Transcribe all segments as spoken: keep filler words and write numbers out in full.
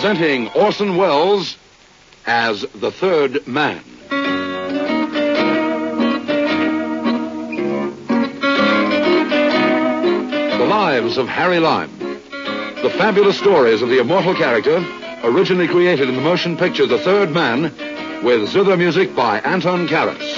Presenting Orson Welles as the Third Man. The Lives of Harry Lime. The fabulous stories of the immortal character, originally created in the motion picture The Third Man, with zither music by Anton Karas.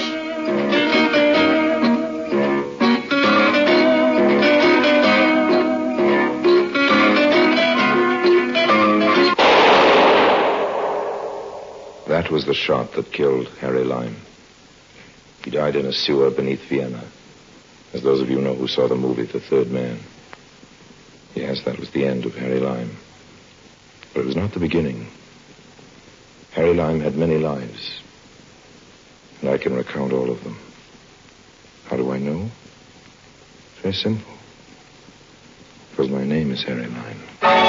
That was the shot that killed Harry Lime. He died in a sewer beneath Vienna, as those of you know who saw the movie The Third Man. Yes, that was the end of Harry Lime. But it was not the beginning. Harry Lime had many lives, and I can recount all of them. How do I know? Very simple. Because my name is Harry Lime.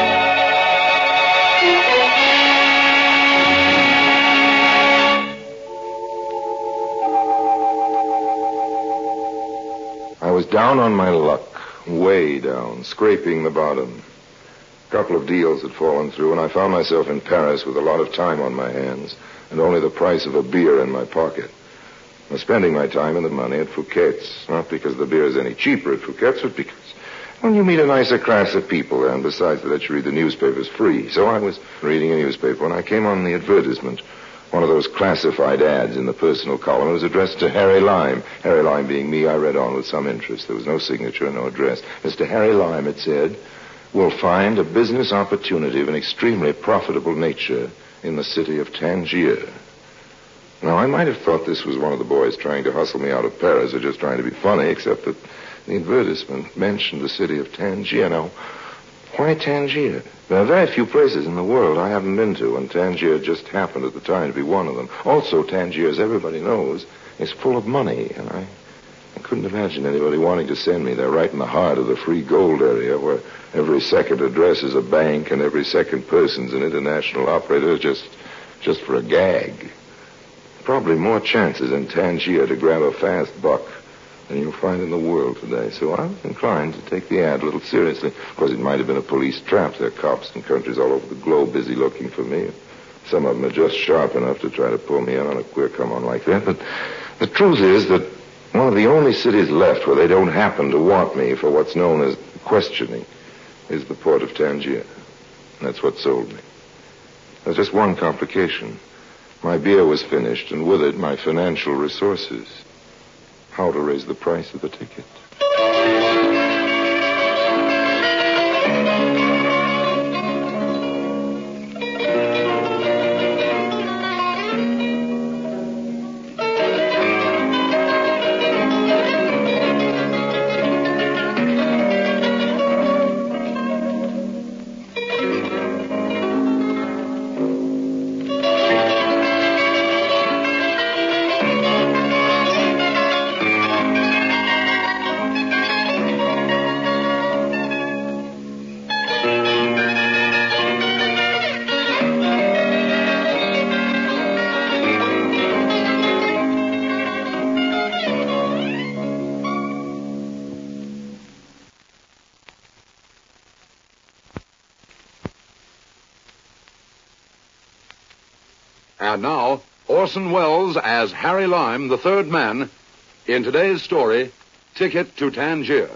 I was down on my luck, way down, scraping the bottom. A couple of deals had fallen through, and I found myself in Paris with a lot of time on my hands and only the price of a beer in my pocket. I was spending my time and the money at Fouquet's, not because the beer is any cheaper at Fouquet's, but because, well, you meet a nicer class of people there, and besides they let you read the newspapers free. So I was reading a newspaper when I came on the advertisement. One of those classified ads in the personal column. It was addressed to Harry Lime. Harry Lime being me, I read on with some interest. There was no signature, no address. Mister Harry Lime, it said, will find a business opportunity of an extremely profitable nature in the city of Tangier. Now, I might have thought this was one of the boys trying to hustle me out of Paris or just trying to be funny, except that the advertisement mentioned the city of Tangier. Now, why Tangier? There are very few places in the world I haven't been to, and Tangier just happened at the time to be one of them. Also, Tangier, as everybody knows, is full of money, and I, I couldn't imagine anybody wanting to send me there right in the heart of the free gold area, where every second address is a bank and every second person's an international operator just, just for a gag. Probably more chances in Tangier to grab a fast buck than you'll find in the world today. So I was inclined to take the ad a little seriously. Of course, it might have been a police trap. There are cops in countries all over the globe busy looking for me. Some of them are just sharp enough to try to pull me in on a queer come-on like that. But the truth is that one of the only cities left where they don't happen to want me for what's known as questioning is the port of Tangier. And that's what sold me. There's just one complication. My beer was finished, and with it, my financial resources. How to raise the price of the ticket. And now, Orson Welles as Harry Lime, the Third Man, in today's story, Ticket to Tangier.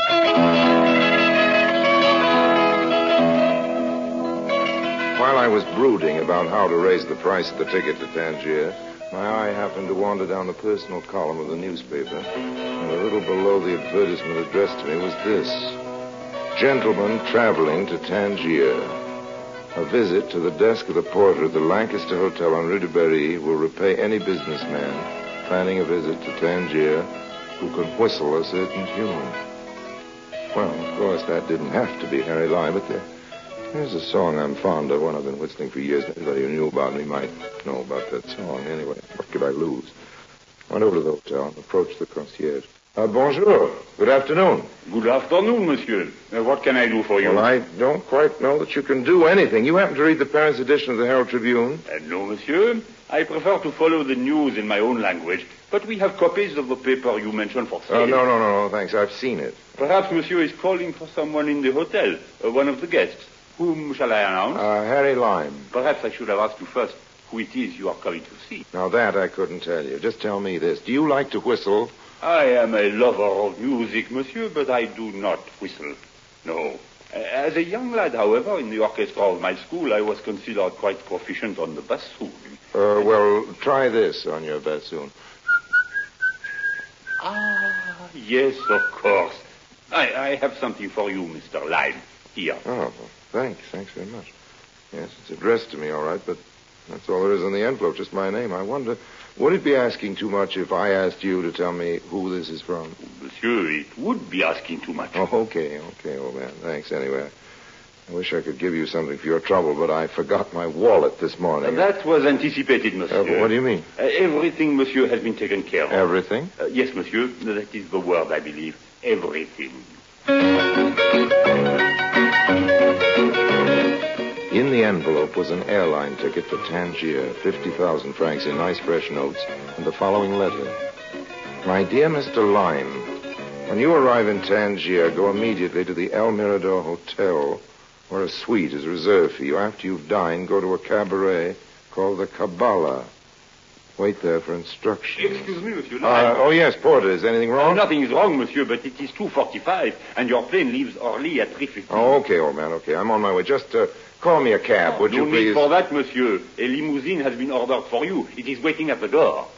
While I was brooding about how to raise the price of the ticket to Tangier, my eye happened to wander down the personal column of the newspaper, and a little below the advertisement addressed to me was this: Gentlemen traveling to Tangier. A visit to the desk of the porter at the Lancaster Hotel on Rue de Berry will repay any businessman planning a visit to Tangier who can whistle a certain tune. Well, of course, that didn't have to be Harry Lime, but there, there's a song I'm fond of, one I've been whistling for years. Anybody who knew about me might know about that song. Anyway, what could I lose? I went over to the hotel and approached the concierge. Uh, bonjour. Good afternoon. Good afternoon, monsieur. Uh, what can I do for you? Well, I don't quite know that you can do anything. You happen to read the Paris edition of the Herald Tribune? Uh, no, monsieur. I prefer to follow the news in my own language, but we have copies of the paper you mentioned for sale. Oh, no, no, no, no, thanks. I've seen it. Perhaps monsieur is calling for someone in the hotel, uh, one of the guests. Whom shall I announce? Uh, Harry Lime. Perhaps I should have asked you first who it is you are coming to see. Now that I couldn't tell you. Just tell me this. Do you like to whistle? I am a lover of music, monsieur, but I do not whistle. No. As a young lad, however, in the orchestra of my school, I was considered quite proficient on the bassoon. Uh, well, try this on your bassoon. Ah, yes, of course. I, I have something for you, Mister Lime. Here. Oh, well, thanks. Thanks very much. Yes, it's addressed to me, all right, but that's all there is in the envelope, just my name. I wonder, would it be asking too much if I asked you to tell me who this is from? Monsieur, it would be asking too much. Oh, okay, okay, old man. Thanks anyway. I wish I could give you something for your trouble, but I forgot my wallet this morning. Uh, that was anticipated, monsieur. Uh, what do you mean? Uh, everything, monsieur, has been taken care of. Everything? Uh, yes, monsieur. That is the word, I believe. Everything. In the envelope was an airline ticket for Tangier, fifty thousand francs in nice fresh notes, and the following letter. My dear Mister Lime, when you arrive in Tangier, go immediately to the El Mirador Hotel, where a suite is reserved for you. After you've dined, go to a cabaret called the Kabbalah. Wait there for instructions. Excuse me, monsieur. Uh, oh, yes, Porter. Is anything wrong? Oh, nothing is wrong, monsieur, but it is two forty-five, and your plane leaves early at three fifteen. Oh, okay, old man, okay. I'm on my way. Just uh, call me a cab, would no you please? No need for that, monsieur. A limousine has been ordered for you. It is waiting at the door.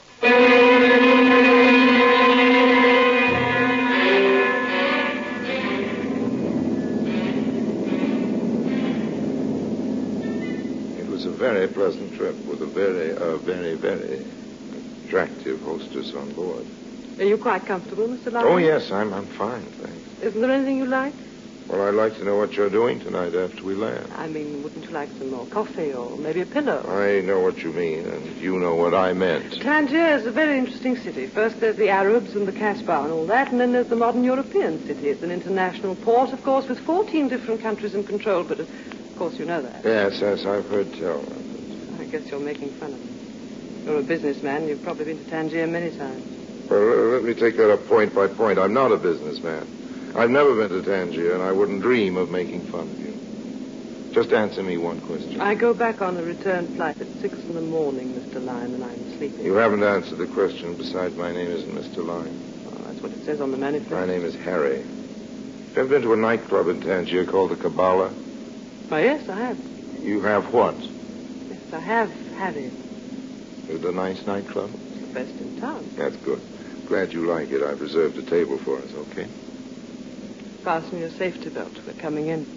A very pleasant trip with a very, uh, very, very attractive hostess on board. Are you quite comfortable, Mister Lime? Oh, yes, I'm I'm fine, thanks. Isn't there anything you like? Well, I'd like to know what you're doing tonight after we land. I mean, wouldn't you like some more coffee or maybe a pillow? I know what you mean, and you know what I meant. Tangier is a very interesting city. First there's the Arabs and the Kasbah and all that, and then there's the modern European city. It's an international port, of course, with fourteen different countries in control, but of course you know that. Yes, yes, I've heard tell. I guess you're making fun of me. You're a businessman. You've probably been to Tangier many times. Well, let me take that up point by point. I'm not a businessman. I've never been to Tangier, and I wouldn't dream of making fun of you. Just answer me one question. I go back on a return flight at six in the morning, Mister Lime, and I'm sleeping. You haven't answered the question. Besides, my name isn't Mister Lime. Oh, that's what it says on the manifest. My name is Harry. Have you ever been to a nightclub in Tangier called the Kabbalah? Oh, yes, I have. You have what? Yes, I have had it. Is it a nice nightclub? It's the best in town. That's good. Glad you like it. I've reserved a table for us, okay? Fasten your safety belt. We're coming in.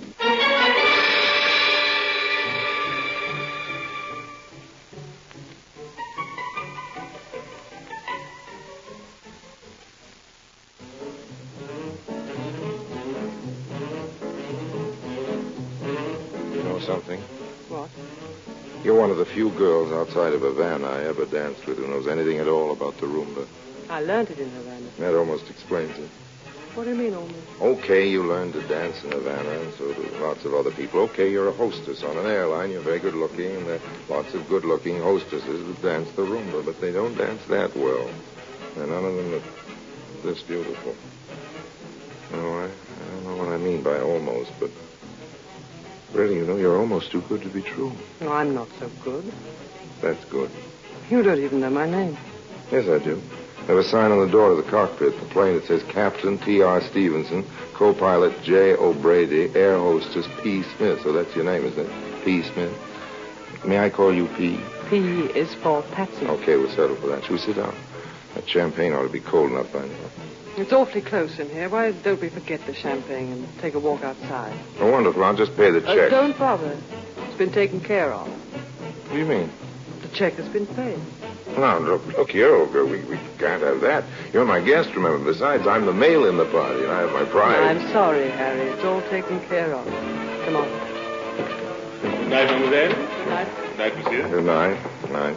You know something? What? You're one of the few girls outside of Havana I ever danced with who knows anything at all about the rumba. I learned it in Havana. That almost explains it. What do you mean, almost? Okay, you learned to dance in Havana, and so do lots of other people. Okay, you're a hostess on an airline. You're very good-looking, and there are lots of good-looking hostesses that dance the rumba, but they don't dance that well. And none of them are this beautiful. No, I, I don't know what I mean by almost, but really, you know, you're almost too good to be true. No, I'm not so good. That's good. You don't even know my name. Yes, I do. I have a sign on the door of the cockpit, the plane that says Captain T R Stevenson, co-pilot J. O'Brady, air hostess P. Smith. So that's your name, isn't it? P. Smith. May I call you P? P is for Patsy. Okay, we'll settle for that. Shall we sit down? That champagne ought to be cold enough by now. It's awfully close in here. Why don't we forget the champagne and take a walk outside? Oh, wonderful. I'll just pay the Uh, check. don't bother. It's been taken care of. What do you mean? The check has been paid. Now, look, look here, old girl. We, we can't have that. You're my guest, remember. Besides, I'm the male in the party, and I have my pride. I'm sorry, Harry. It's all taken care of. Come on. Good night, mademoiselle. Good night. Good night, monsieur. Good night. Good night.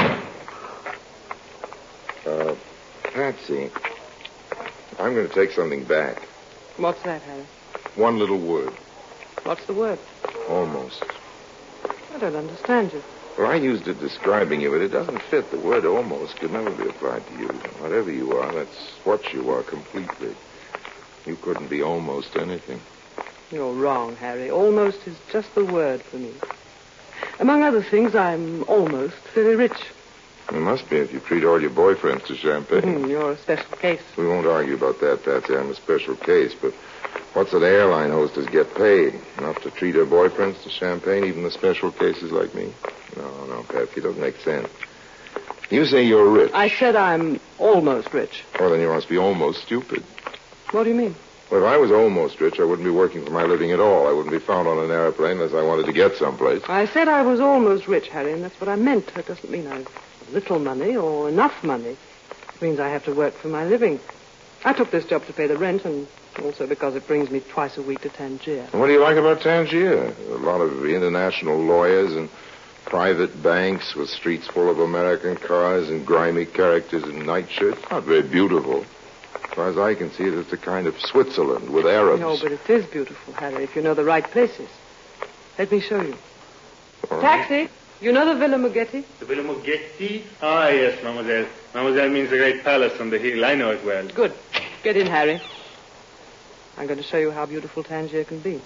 Uh, Patsy, I'm going to take something back. What's that, Harry? One little word. What's the word? Almost. I don't understand you. Well, I used it describing you, but it doesn't fit. The word almost could never be applied to you. Whatever you are, that's what you are completely. You couldn't be almost anything. You're wrong, Harry. Almost is just the word for me. Among other things, I'm almost very rich. You must be if you treat all your boyfriends to champagne. Mm, you're a special case. We won't argue about that, Patsy. I'm a special case, but what's an airline hostess get paid? Enough to treat her boyfriends to champagne, even the special cases like me? No, no, Patsy, it doesn't make sense. You say you're rich. I said I'm almost rich. Well, then you must be almost stupid. What do you mean? Well, if I was almost rich, I wouldn't be working for my living at all. I wouldn't be found on an airplane unless I wanted to get someplace. I said I was almost rich, Harry, and that's what I meant. That doesn't mean I've little money or enough money. It means I have to work for my living. I took this job to pay the rent and also because it brings me twice a week to Tangier. And what do you like about Tangier? A lot of international lawyers and private banks with streets full of American cars and grimy characters in nightshirts. Not very beautiful. As far as I can see, it's a kind of Switzerland with Arabs. No, but it is beautiful, Harry, if you know the right places. Let me show you. All right. Taxi! You know the Villa Muggetti? The Villa Muggetti? Ah, yes, mademoiselle. Mademoiselle means the great palace on the hill. I know it well. Good. Get in, Harry. I'm going to show you how beautiful Tangier can be.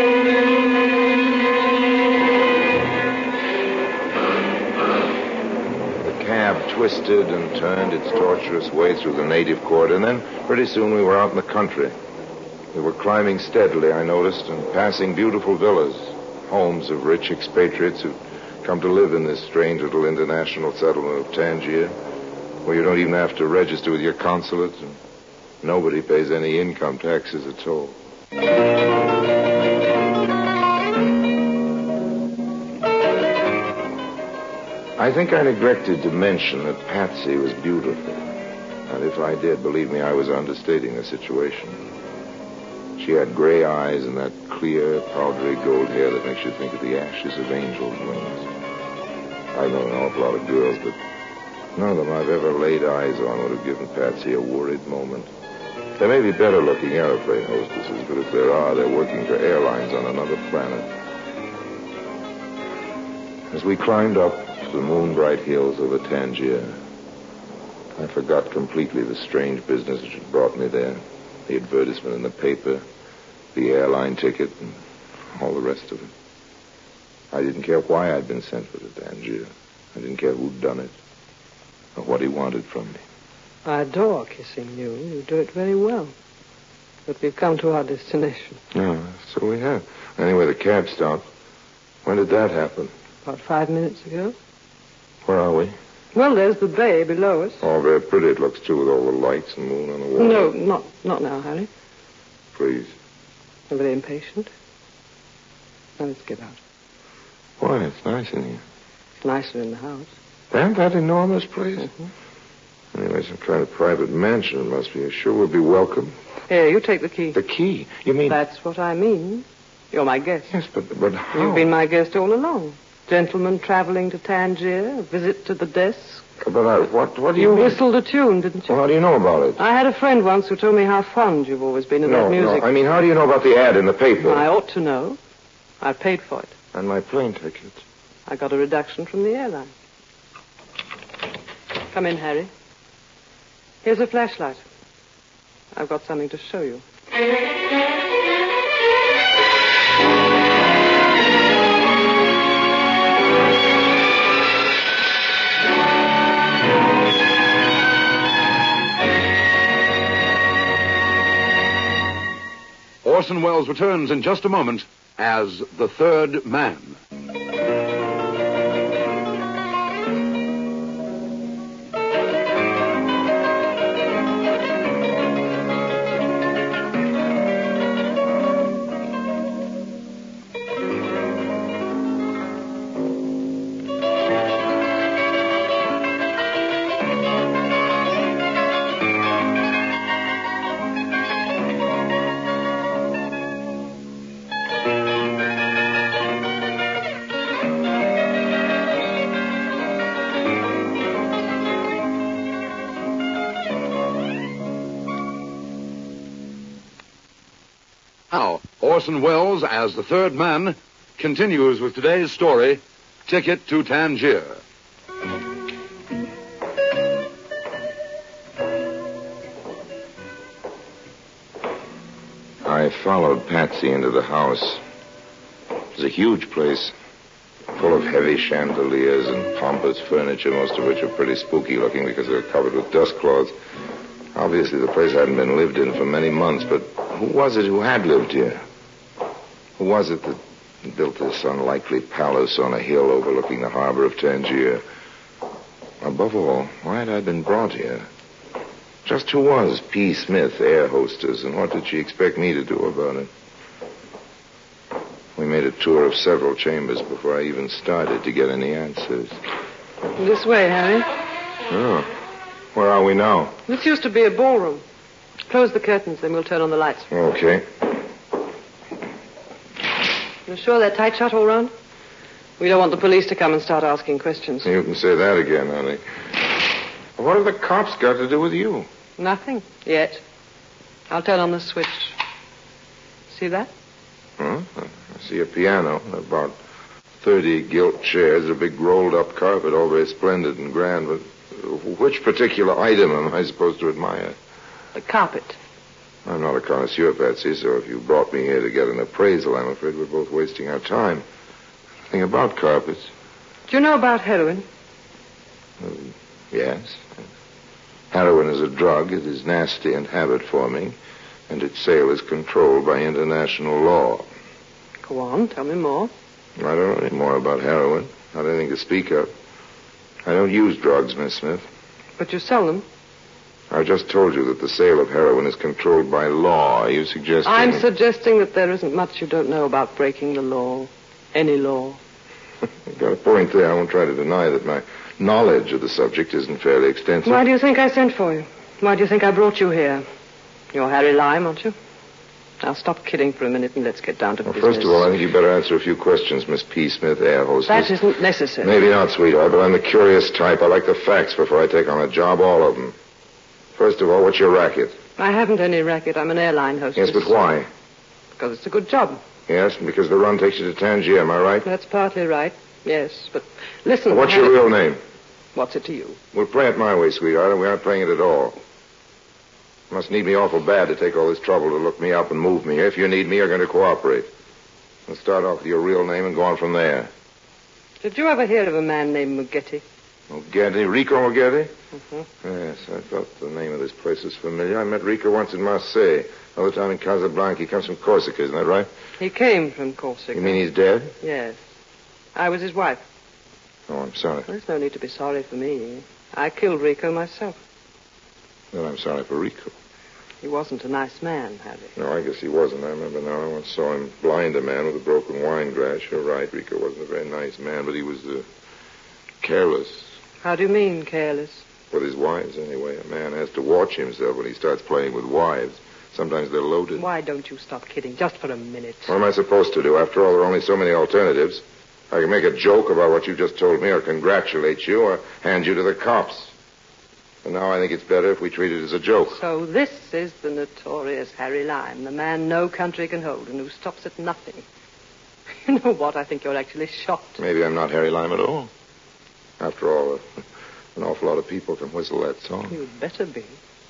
The cab twisted and turned its tortuous way through the native quarter, and then pretty soon we were out in the country. We were climbing steadily, I noticed, and passing beautiful villas, homes of rich expatriates who come to live in this strange little international settlement of Tangier, where you don't even have to register with your consulate, and nobody pays any income taxes at all. I think I neglected to mention that Patsy was beautiful. And if I did, believe me, I was understating the situation. She had gray eyes and that clear, powdery gold hair that makes you think of the ashes of angels' wings. I've known an awful lot of girls, but none of them I've ever laid eyes on would have given Patsy a worried moment. There may be better-looking airplane hostesses, but if there are, they're working for airlines on another planet. As we climbed up to the moon-bright hills over Tangier, I forgot completely the strange business which had brought me there. The advertisement in the paper, the airline ticket, and all the rest of it. I didn't care why I'd been sent for to Tangier. I didn't care who'd done it, or what he wanted from me. I adore kissing you. You do it very well. But we've come to our destination. Yeah, so we have. Anyway, the cab stopped. When did that happen? About five minutes ago. Where are we? Well, there's the bay below us. Oh, very pretty it looks, too, with all the lights and moon on the water. No, not not now, Harry. Please. I'm very impatient. Now let's get out. Why, it's nice in here. It's nicer in the house. And that enormous place? Mm-hmm. Anyway, some kind of private mansion it must be. Sure we'll be welcome. Here, you take the key. The key? You mean... That's what I mean. You're my guest. Yes, but, but how? You've been my guest all along. Gentleman traveling to Tangier, a visit to the desk. But I, what, what do you You mean? whistled a tune, didn't you? Well, how do you know about it? I had a friend once who told me how fond you've always been of no, that music. no, I mean, how do you know about the ad in the paper? I ought to know. I paid for it. And my plane ticket. I got a reduction from the airline. Come in, Harry. Here's a flashlight. I've got something to show you. Orson Welles returns in just a moment as the third man. Now, Orson Welles, as the third man, continues with today's story, Ticket to Tangier. I followed Patsy into the house. It was a huge place, full of heavy chandeliers and pompous furniture, most of which are pretty spooky looking because they're covered with dust cloths. Obviously, the place hadn't been lived in for many months, but who was it who had lived here? Who was it that built this unlikely palace on a hill overlooking the harbor of Tangier? Above all, why had I been brought here? Just who was P. Smith, air hostess, and what did she expect me to do about it? We made a tour of several chambers before I even started to get any answers. This way, Harry. Oh. Where are we now? This used to be a ballroom. Close the curtains, then we'll turn on the lights. Okay. You sure they're tight shut all round? We don't want the police to come and start asking questions. You can say that again, honey. What have the cops got to do with you? Nothing, yet. I'll turn on the switch. See that? Huh? I see a piano, about thirty gilt chairs, a big rolled-up carpet, all very splendid and grand, but which particular item am I supposed to admire? The carpet. I'm not a connoisseur, Patsy, so if you brought me here to get an appraisal, I'm afraid we're both wasting our time. Nothing about carpets. Do you know about heroin? Uh, yes. Heroin is a drug. It is nasty and habit-forming, and its sale is controlled by international law. Go on, tell me more. I don't know any more about heroin. Not anything to speak of. I don't use drugs, Miss Smith. But you sell them. I just told you that the sale of heroin is controlled by law. Are you suggesting... I'm suggesting that there isn't much you don't know about breaking the law. Any law. You've got a point there. I won't try to deny that my knowledge of the subject isn't fairly extensive. Why do you think I sent for you? Why do you think I brought you here? You're Harry Lime, aren't you? Now stop kidding for a minute and let's get down to well, business. First of all, I think you'd better answer a few questions, Miss P. Smith, air hostess. That isn't necessary. Maybe not, sweetheart, but I'm the curious type. I like the facts before I take on a job, all of them. First of all, what's your racket? I haven't any racket. I'm an airline hostess. Yes, but why? Because it's a good job. Yes, and because the run takes you to Tangier, am I right? That's partly right. Yes, but listen... Well, what's your real name? What's it to you? We'll play it my way, sweetheart, and we aren't playing it at all. You must need me awful bad to take all this trouble to look me up and move me. If you need me, you're going to cooperate. We'll start off with your real name and go on from there. Did you ever hear of a man named Mugetti? Mugetti? Rico Mugetti? Mm-hmm. Yes, I thought the name of this place was familiar. I met Rico once in Marseille. Another time in Casablanca. He comes from Corsica, isn't that right? He came from Corsica. You mean he's dead? Yes. I was his wife. Oh, I'm sorry. Well, there's no need to be sorry for me. I killed Rico myself. Then I'm sorry for Rico. He wasn't a nice man, Harry. No, I guess he wasn't. I remember now. I once saw him blind a man with a broken wine glass. You're right. Rico wasn't a very nice man, but he was uh, careless. How do you mean, careless? With his wives, anyway. A man has to watch himself when he starts playing with wives. Sometimes they're loaded. Why don't you stop kidding, just for a minute? What am I supposed to do? After all, there are only so many alternatives. I can make a joke about what you just told me, or congratulate you, or hand you to the cops. And now I think it's better if we treat it as a joke. So this is the notorious Harry Lime, the man no country can hold and who stops at nothing. You know what? I think you're actually shocked. Maybe I'm not Harry Lime at all. After all, uh, an awful lot of people can whistle that song. You'd better be.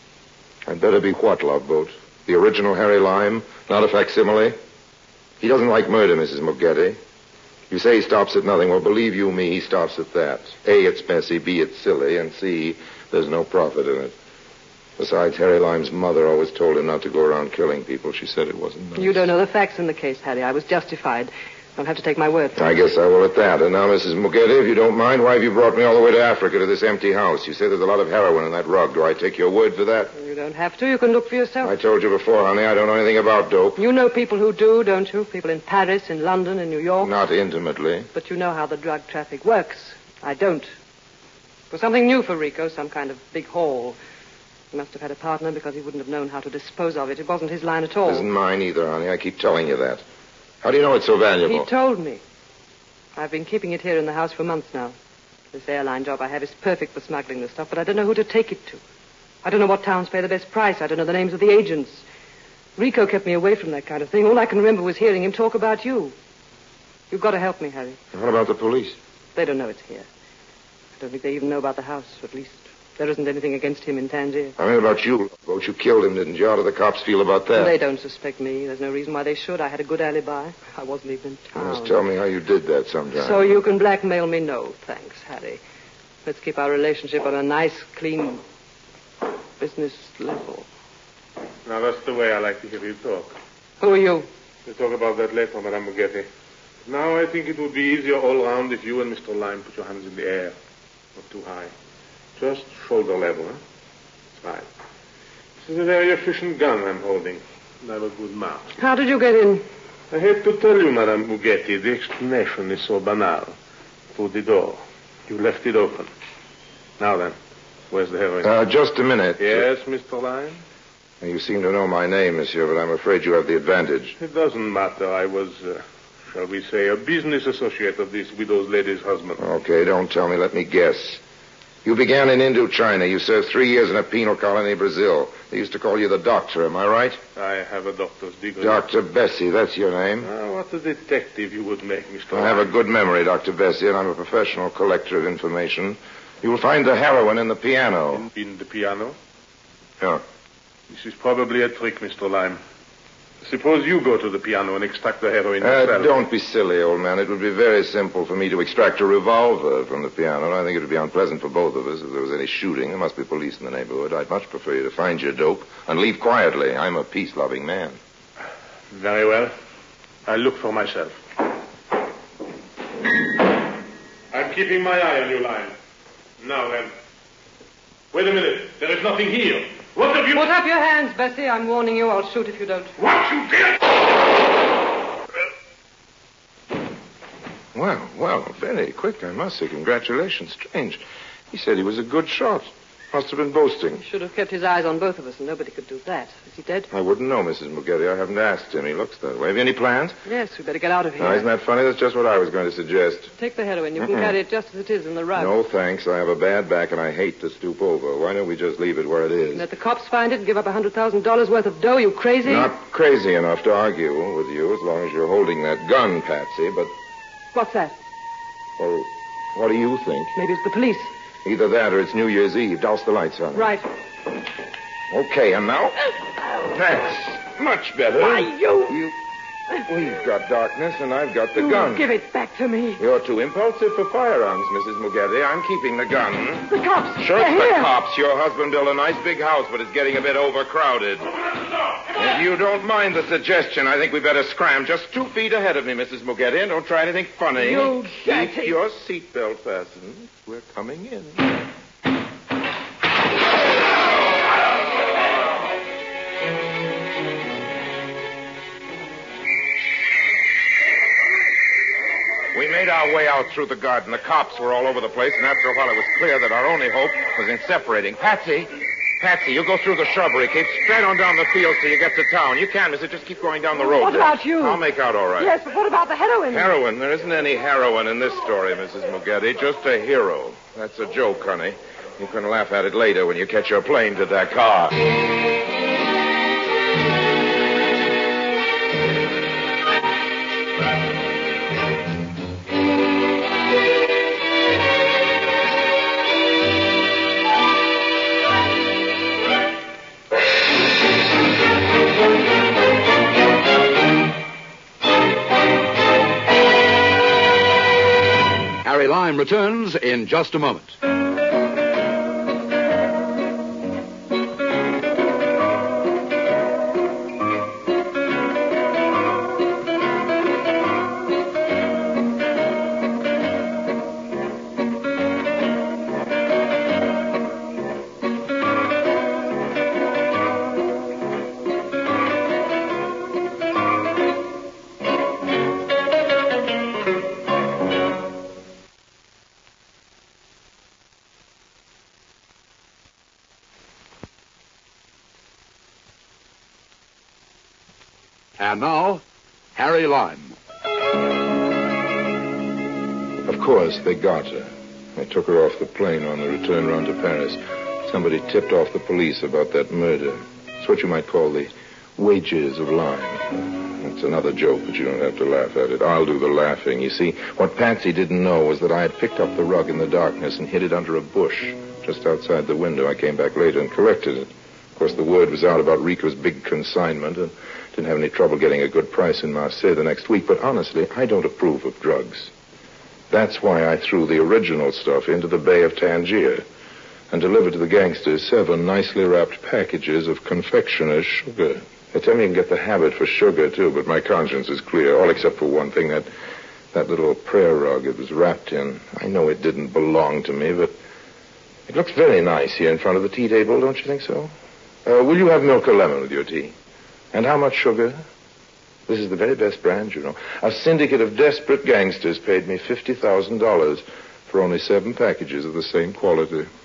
I'd better be what, Love Boat? The original Harry Lime, not a facsimile? He doesn't like murder, Missus Mugetti. You say he stops at nothing. Well, believe you me, he stops at that. A, it's messy. B, it's silly. And C, there's no profit in it. Besides, Harry Lime's mother always told him not to go around killing people. She said it wasn't nice. You don't know the facts in the case, Harry. I was justified. Don't have to take my word for it. I guess I will at that. And now, Missus Mugetti, if you don't mind, why have you brought me all the way to Africa to this empty house? You say there's a lot of heroin in that rug. Do I take your word for that? You don't have to. You can look for yourself. I told you before, honey, I don't know anything about dope. You know people who do, don't you? People in Paris, in London, in New York. Not intimately. But you know how the drug traffic works. I don't. It was something new for Rico, some kind of big haul. He must have had a partner because he wouldn't have known how to dispose of it. It wasn't his line at all. It isn't mine either, honey. I keep telling you that. How do you know it's so valuable? He told me. I've been keeping it here in the house for months now. This airline job I have is perfect for smuggling the stuff, but I don't know who to take it to. I don't know what towns pay the best price. I don't know the names of the agents. Rico kept me away from that kind of thing. All I can remember was hearing him talk about you. You've got to help me, Harry. What about the police? They don't know it's here. I don't think they even know about the house, at least There isn't anything against him in Tangier. I mean about you. About you killed him, didn't you? How do the cops feel about that? They don't suspect me. There's no reason why they should. I had a good alibi. I wasn't even in town. Just tell me how you did that sometime. So you can blackmail me? No, thanks, Harry. Let's keep our relationship on a nice, clean business level. Now, that's the way I like to hear you talk. Who are you? We'll talk about that later, Madame Mugetti. Now, I think it would be easier all round if you and Mister Lime put your hands in the air. Not too high. Just shoulder level, huh? That's right. This is a very efficient gun I'm holding. And I have a good mouth. How did you get in? I hate to tell you, Madame Mugetti, the explanation is so banal. Through the door. You left it open. Now then, where's the heroin? Uh, just a minute. Yes, Mister Lime? You seem to know my name, monsieur, but I'm afraid you have the advantage. It doesn't matter. I was, uh, shall we say, a business associate of this widow's lady's husband. Okay, don't tell me. Let me guess. You began in Indochina. You served three years in a penal colony in Brazil. They used to call you the doctor, am I right? I have a doctor's degree. Doctor Bessie, that's your name? Ah, what a detective you would make, Mister I have a good memory, Doctor Bessie, and I'm a professional collector of information. You will find the heroin in the piano. In, in the piano? Yeah. This is probably a trick, Mister Lime. Suppose you go to the piano and extract the heroin Uh, yourself. don't be silly, old man. It would be very simple for me to extract a revolver from the piano, and I think it would be unpleasant for both of us if there was any shooting. There must be police in the neighborhood. I'd much prefer you to find your dope and leave quietly. I'm a peace-loving man. Very well. I'll look for myself. I'm keeping my eye on you, Lime. Now then. Wait a minute. There is nothing here. What have you... Put up your hands, Bessie. I'm warning you. I'll shoot if you don't. What you did? Well, well, very quick, I must say. Congratulations. Strange. He said he was a good shot. Must have been boasting. He should have kept his eyes on both of us, and nobody could do that. Is he dead? I wouldn't know, Missus Mugetti. I haven't asked him. He looks that way. Have you any plans? Yes, we better get out of here. Now, isn't that funny? That's just what I was going to suggest. Take the heroin. You Mm-mm. can carry it just as it is in the rug. No, thanks. I have a bad back, and I hate to stoop over. Why don't we just leave it where it is? Let the cops find it and give up one hundred thousand dollars worth of dough, you crazy? Not crazy enough to argue with you as long as you're holding that gun, Patsy, but... What's that? Well, what do you think? Maybe it's the police. Either that or it's New Year's Eve. Douse the lights on it. Right. Okay, and now? That's much better. Why, you... You... We've got darkness, and I've got the You gun. Give it back to me. You're too impulsive for firearms, Missus Mugetti. I'm keeping the gun. The cops. Sure, They're it's the here. cops. Your husband built a nice big house, but it's getting a bit overcrowded. If you don't mind the suggestion, I think we better scram just two feet ahead of me, Missus Mugetti, and don't try anything funny. You Keep dirty- your seatbelt fastened. We're coming in. We made our way out through the garden. The cops were all over the place, and after a while it was clear that our only hope was in separating. Patsy, Patsy, you go through the shrubbery. Keep straight on down the field till you get to town. You can, mister. Just keep going down the road. What about you? I'll make out all right. Yes, but what about the heroin? Heroin? There isn't any heroin in this story, Missus Mugetti. Just a hero. That's a joke, honey. You can laugh at it later when you catch your plane to Dakar. Harry Lime returns in just a moment. And now, Harry Lime. Of course, they got her. They took her off the plane on the return round to Paris. Somebody tipped off the police about that murder. It's what you might call the wages of Lime. It's another joke, but you don't have to laugh at it. I'll do the laughing. You see, what Patsy didn't know was that I had picked up the rug in the darkness and hid it under a bush. just outside the window. I came back later and collected it. Of course, the word was out about Rico's big consignment, and didn't have any trouble getting a good price in Marseille the next week. But honestly, I don't approve of drugs. That's why I threw the original stuff into the Bay of Tangier and delivered to the gangsters seven nicely wrapped packages of confectioner's sugar. They tell me you can get the habit for sugar, too, but my conscience is clear, all except for one thing, that that little prayer rug it was wrapped in. I know it didn't belong to me, but it looks very nice here in front of the tea table, don't you think so? Uh, will you have milk or lemon with your tea? And how much sugar? This is the very best brand, you know. A syndicate of desperate gangsters paid me fifty thousand dollars for only seven packages of the same quality.